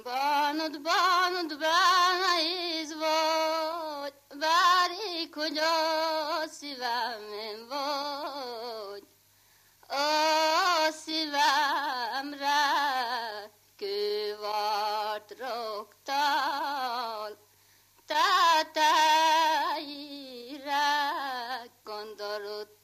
Bánod, bánaíz vagy, várik, hogy a szívem vagy. A szívemre kővart raktál, tetejére gondolod